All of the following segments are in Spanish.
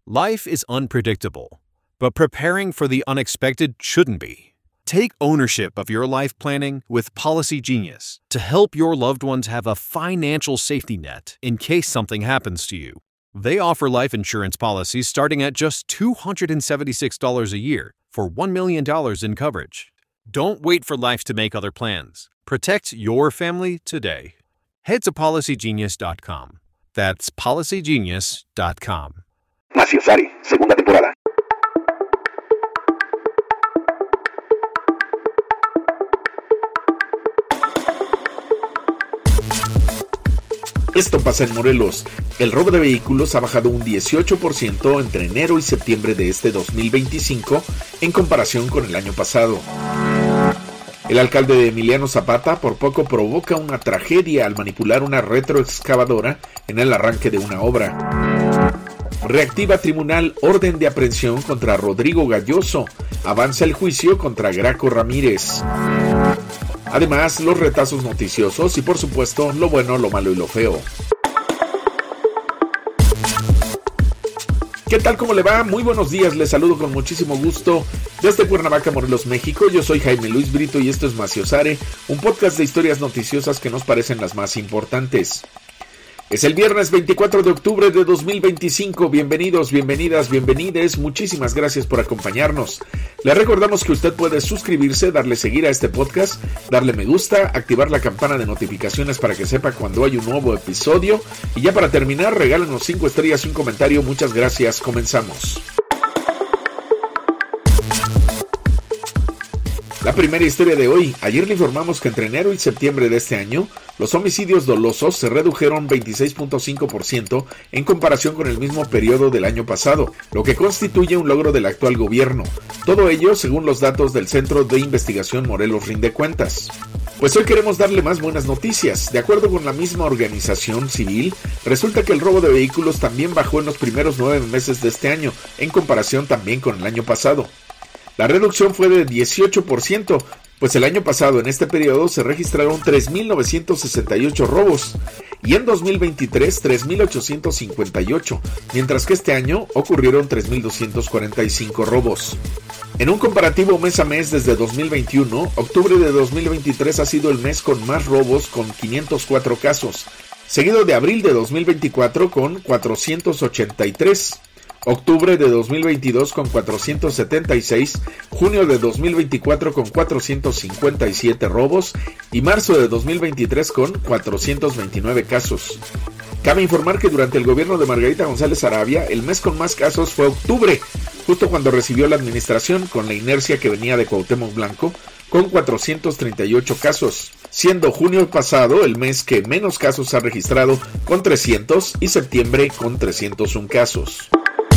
Life is unpredictable, but preparing for the unexpected shouldn't be. Take ownership of your life planning with Policy Genius to help your loved ones have a financial safety net in case something happens to you. They offer life insurance policies starting at just $276 a year for $1 million in coverage. Don't wait for life to make other plans. Protect your family today. Head to PolicyGenius.com. That's PolicyGenius.com. Maciosare, segunda temporada. Esto pasa en Morelos. El robo de vehículos ha bajado un 18% entre enero y septiembre de este 2025 en comparación con el año pasado. El alcalde de Emiliano Zapata por poco provoca una tragedia al manipular una retroexcavadora en el arranque de una obra. Reactiva tribunal orden de aprehensión contra Rodrigo Galloso. Avanza el juicio contra Graco Ramírez. Además, los retazos noticiosos y por supuesto, lo bueno, lo malo y lo feo. ¿Qué tal? ¿Cómo le va? Muy buenos días, les saludo con muchísimo gusto desde Cuernavaca, Morelos, México. Yo soy Jaime Luis Brito y esto es Maciosare, un podcast de historias noticiosas que nos parecen las más importantes. Es el viernes 24 de octubre de 2025. Bienvenidos, bienvenidas, bienvenides. Muchísimas gracias por acompañarnos. Les recordamos que usted puede suscribirse, darle seguir a este podcast, darle me gusta, activar la campana de notificaciones para que sepa cuando hay un nuevo episodio. Y ya para terminar, regálenos 5 estrellas y un comentario. Muchas gracias. Comenzamos. La primera historia de hoy. Ayer le informamos que entre enero y septiembre de este año, los homicidios dolosos se redujeron 26.5% en comparación con el mismo periodo del año pasado, lo que constituye un logro del actual gobierno. Todo ello según los datos del Centro de Investigación Morelos Rinde Cuentas. Pues hoy queremos darle más buenas noticias. De acuerdo con la misma organización civil, resulta que el robo de vehículos también bajó en los primeros 9 meses de este año, en comparación también con el año pasado. La reducción fue de 18%, pues el año pasado en este periodo se registraron 3.968 robos y en 2023 3.858, mientras que este año ocurrieron 3.245 robos. En un comparativo mes a mes desde 2021, octubre de 2023 ha sido el mes con más robos con 504 casos, seguido de abril de 2024 con 483. Octubre de 2022 con 476, junio de 2024 con 457 robos y marzo de 2023 con 429 casos. Cabe informar que durante el gobierno de Margarita González Arabia, el mes con más casos fue octubre, justo cuando recibió la administración con la inercia que venía de Cuauhtémoc Blanco, con 438 casos, siendo junio pasado el mes que menos casos ha registrado con 300 y septiembre con 301 casos.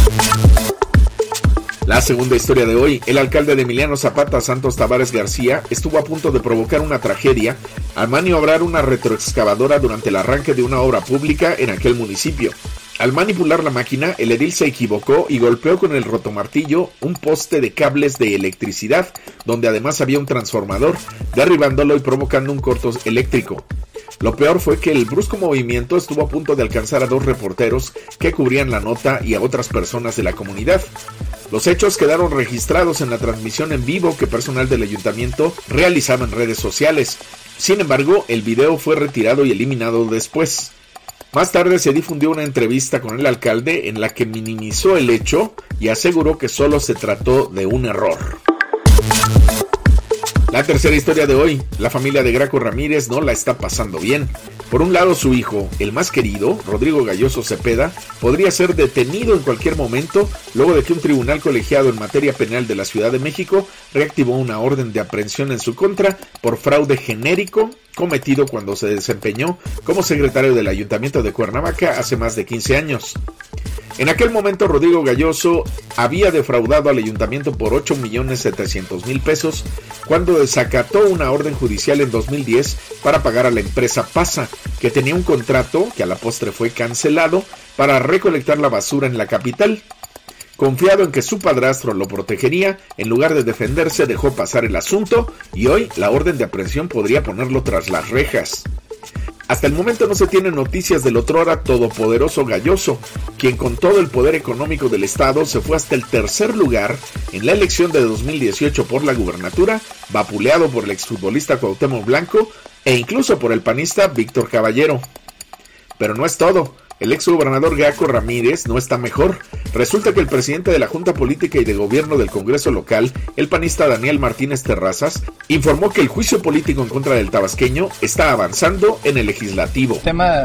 La segunda historia de hoy. El alcalde de Emiliano Zapata, Santos Tavares García, estuvo a punto de provocar una tragedia al maniobrar una retroexcavadora durante el arranque de una obra pública en aquel municipio. Al manipular la máquina, el edil se equivocó y golpeó con el rotomartillo un poste de cables de electricidad, donde además había un transformador, derribándolo y provocando un corto eléctrico. Lo peor fue que el brusco movimiento estuvo a punto de alcanzar a 2 reporteros que cubrían la nota y a otras personas de la comunidad. Los hechos quedaron registrados en la transmisión en vivo que personal del ayuntamiento realizaba en redes sociales. Sin embargo, el video fue retirado y eliminado después. Más tarde se difundió una entrevista con el alcalde en la que minimizó el hecho y aseguró que solo se trató de un error. La tercera historia de hoy. La familia de Graco Ramírez no la está pasando bien. Por un lado, su hijo, el más querido, Rodrigo Galloso Cepeda, podría ser detenido en cualquier momento luego de que un tribunal colegiado en materia penal de la Ciudad de México reactivó una orden de aprehensión en su contra por fraude genérico cometido cuando se desempeñó como secretario del Ayuntamiento de Cuernavaca hace más de 15 años. En aquel momento, Rodrigo Galloso había defraudado al ayuntamiento por 8.700.000 pesos cuando desacató una orden judicial en 2010 para pagar a la empresa Pasa, que tenía un contrato que a la postre fue cancelado para recolectar la basura en la capital. Confiado en que su padrastro lo protegería, en lugar de defenderse dejó pasar el asunto y hoy la orden de aprehensión podría ponerlo tras las rejas. Hasta el momento no se tienen noticias del otrora todopoderoso Galloso, quien con todo el poder económico del estado se fue hasta el tercer lugar en la elección de 2018 por la gubernatura, vapuleado por el exfutbolista Cuauhtémoc Blanco e incluso por el panista Víctor Caballero. Pero no es todo. El exgobernador Graco Ramírez no está mejor. Resulta que el presidente de la Junta Política y de Gobierno del Congreso local, el panista Daniel Martínez Terrazas, informó que el juicio político en contra del tabasqueño está avanzando en el legislativo.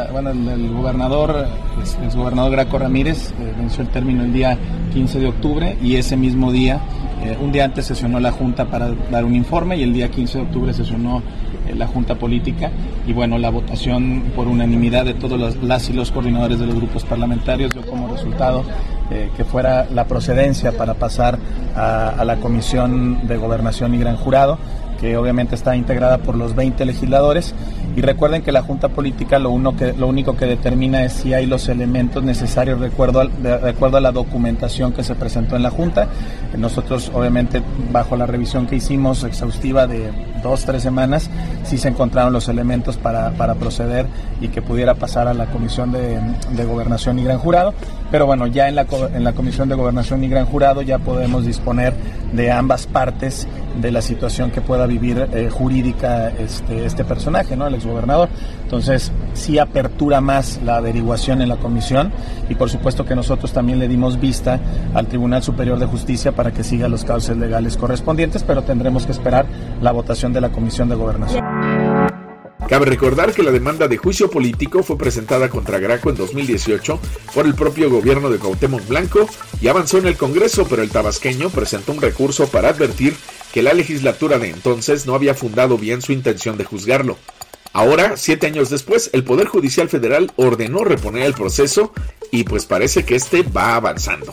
El exgobernador Graco Ramírez venció el término el día 15 de octubre y ese mismo día, un día antes sesionó la Junta para dar un informe y el día 15 de octubre sesionó la Junta Política y la votación por unanimidad de todos las y los coordinadores de los grupos parlamentarios dio como resultado que fuera la procedencia para pasar a la Comisión de Gobernación y Gran Jurado, que obviamente está integrada por los 20 legisladores, y recuerden que la Junta Política lo único que determina es si hay los elementos necesarios de acuerdo a la documentación que se presentó en la Junta. Nosotros, obviamente, bajo la revisión que hicimos exhaustiva de 2-3 semanas, sí se encontraron los elementos para proceder y que pudiera pasar a la Comisión de Gobernación y Gran Jurado, pero ya en la Comisión de Gobernación y Gran Jurado ya podemos disponer de ambas partes de la situación que pueda vivir jurídica este personaje, ¿no? El exgobernador. Entonces sí apertura más la averiguación en la comisión y por supuesto que nosotros también le dimos vista al Tribunal Superior de Justicia para que siga los cauces legales correspondientes, pero tendremos que esperar la votación de la Comisión de Gobernación. Cabe recordar que la demanda de juicio político fue presentada contra Graco en 2018 por el propio gobierno de Cuauhtémoc Blanco y avanzó en el Congreso, pero el tabasqueño presentó un recurso para advertir que la legislatura de entonces no había fundado bien su intención de juzgarlo. Ahora, 7 años después, el Poder Judicial Federal ordenó reponer el proceso y pues parece que va avanzando.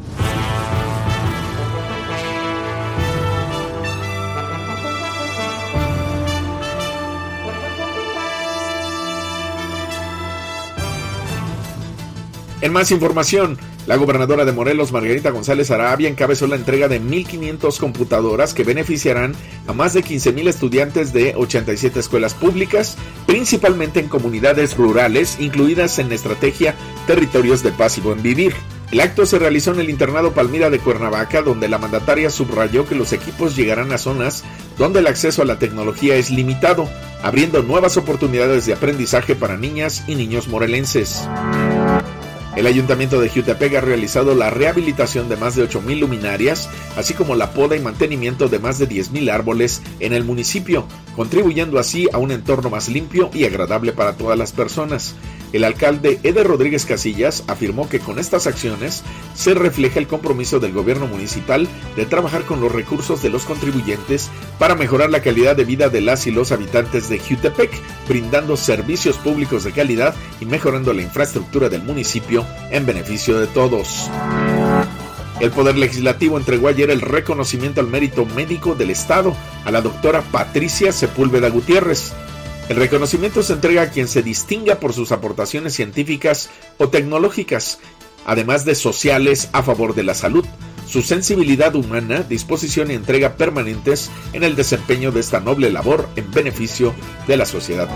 En más información, la gobernadora de Morelos, Margarita González Arabia, encabezó la entrega de 1,500 computadoras que beneficiarán a más de 15,000 estudiantes de 87 escuelas públicas, principalmente en comunidades rurales, incluidas en la estrategia Territorios de Paz y Buen Vivir. El acto se realizó en el internado Palmira de Cuernavaca, donde la mandataria subrayó que los equipos llegarán a zonas donde el acceso a la tecnología es limitado, abriendo nuevas oportunidades de aprendizaje para niñas y niños morelenses. El Ayuntamiento de Jiutepec ha realizado la rehabilitación de más de 8,000 luminarias, así como la poda y mantenimiento de más de 10,000 árboles en el municipio, contribuyendo así a un entorno más limpio y agradable para todas las personas. El alcalde Eder Rodríguez Casillas afirmó que con estas acciones se refleja el compromiso del gobierno municipal de trabajar con los recursos de los contribuyentes para mejorar la calidad de vida de las y los habitantes de Jiutepec, brindando servicios públicos de calidad y mejorando la infraestructura del municipio en beneficio de todos. El Poder Legislativo entregó ayer el reconocimiento al mérito médico del Estado a la doctora Patricia Sepúlveda Gutiérrez. El reconocimiento se entrega a quien se distinga por sus aportaciones científicas o tecnológicas, además de sociales a favor de la salud, su sensibilidad humana, disposición y entrega permanentes en el desempeño de esta noble labor en beneficio de la sociedad.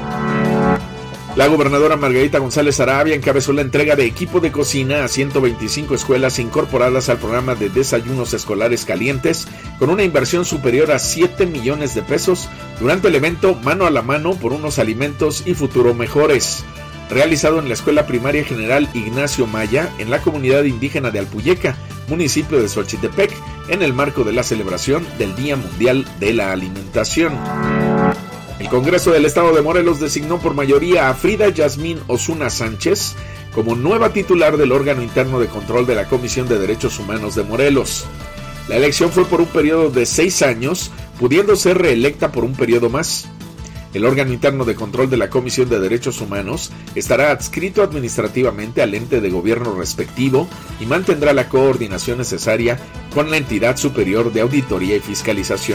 La gobernadora Margarita González Arabia encabezó la entrega de equipo de cocina a 125 escuelas incorporadas al programa de desayunos escolares calientes con una inversión superior a 7 millones de pesos durante el evento Mano a la Mano por unos alimentos y futuro mejores, realizado en la Escuela Primaria General Ignacio Maya en la comunidad indígena de Alpuyeca, municipio de Xochitepec, en el marco de la celebración del Día Mundial de la Alimentación. El Congreso del Estado de Morelos designó por mayoría a Frida Yasmín Osuna Sánchez como nueva titular del órgano interno de control de la Comisión de Derechos Humanos de Morelos. La elección fue por un periodo de 6 años, pudiendo ser reelecta por un periodo más. El órgano interno de control de la Comisión de Derechos Humanos estará adscrito administrativamente al ente de gobierno respectivo y mantendrá la coordinación necesaria con la entidad superior de auditoría y fiscalización.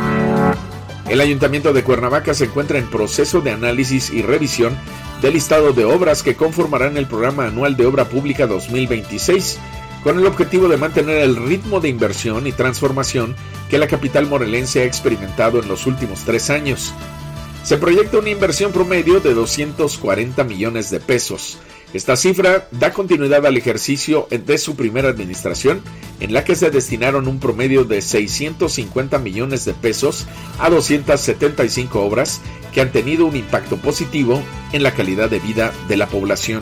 El Ayuntamiento de Cuernavaca se encuentra en proceso de análisis y revisión del listado de obras que conformarán el Programa Anual de Obra Pública 2026, con el objetivo de mantener el ritmo de inversión y transformación que la capital morelense ha experimentado en los últimos 3 años. Se proyecta una inversión promedio de 240 millones de pesos. Esta cifra da continuidad al ejercicio de su primera administración, en la que se destinaron un promedio de 650 millones de pesos a 275 obras que han tenido un impacto positivo en la calidad de vida de la población.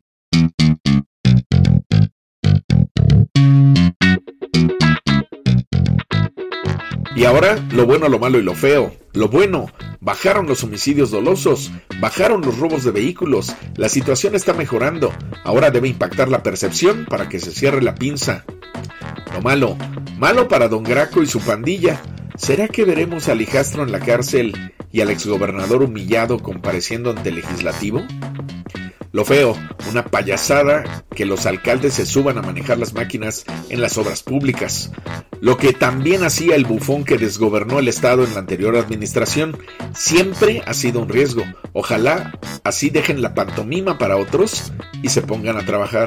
Y ahora, lo bueno, lo malo y lo feo. Lo bueno, bajaron los homicidios dolosos, bajaron los robos de vehículos, la situación está mejorando, ahora debe impactar la percepción para que se cierre la pinza. Lo malo, malo para Don Graco y su pandilla. ¿Será que veremos al hijastro en la cárcel y al exgobernador humillado compareciendo ante el legislativo? Lo feo, una payasada que los alcaldes se suban a manejar las máquinas en las obras públicas. Lo que también hacía el bufón que desgobernó el estado en la anterior administración, siempre ha sido un riesgo. Ojalá así dejen la pantomima para otros y se pongan a trabajar.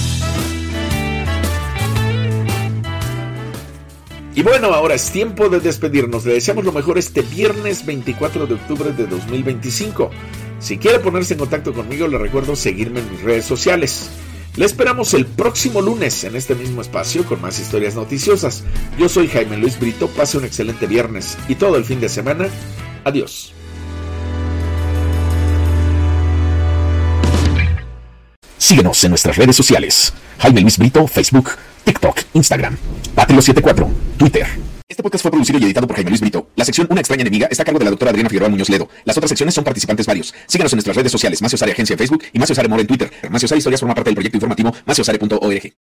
Y bueno, ahora es tiempo de despedirnos. Le deseamos lo mejor este viernes 24 de octubre de 2025. Si quiere ponerse en contacto conmigo, le recuerdo seguirme en mis redes sociales. Le esperamos el próximo lunes en este mismo espacio con más historias noticiosas. Yo soy Jaime Luis Brito, pase un excelente viernes y todo el fin de semana. Adiós. Síguenos en nuestras redes sociales. Jaime Luis Brito, Facebook, TikTok, Instagram, Patrio74, Twitter. Este podcast fue producido y editado por Jaime Luis Brito. La sección Una extraña enemiga está a cargo de la doctora Adriana Figueroa Muñoz Ledo. Las otras secciones son participantes varios. Síganos en nuestras redes sociales, Macio Sare Agencia en Facebook y Macio Sare More en Twitter. Macio Sare Historias forma parte del proyecto informativo maciosare.org.